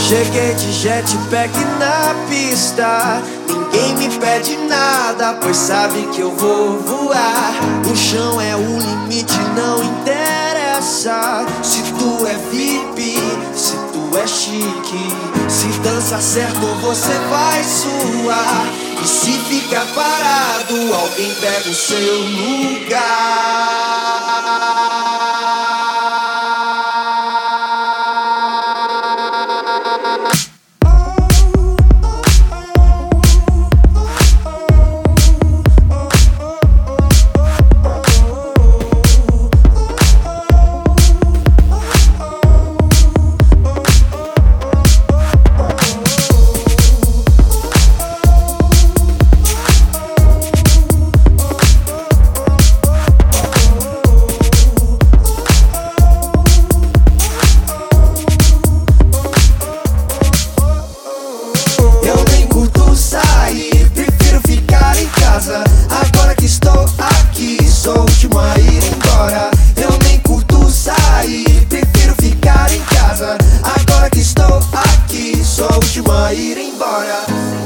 Cheguei de jetpack na pista. Ninguém me pede nada, pois sabe que eu vou voar. O chão é o limite, não interessa se tu é VIP, se tu é chique. Se dança certo você vai suar. E se ficar parado, alguém pega o seu lugar. Agora que estou aqui, sou o último a ir embora. Eu nem curto sair, prefiro ficar em casa. Agora que estou aqui, sou o último a ir embora.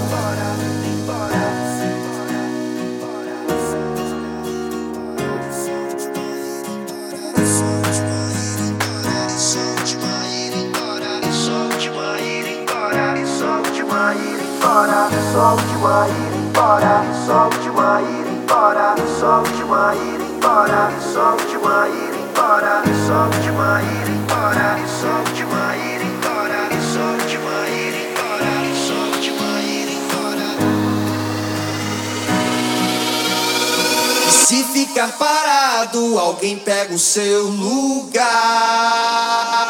Sou o último a ir embora. Sou o último a ir embora. Sou o último a ir embora. Sou o último a ir embora. Sou o último a ir embora. Sou o último a ir embora. Sou o último a ir embora. Sou o último a ir embora. Sou o último a ir embora. Sou o último a ir embora. Sou o último a ir embora. E se ficar parado, alguém pega o seu lugar.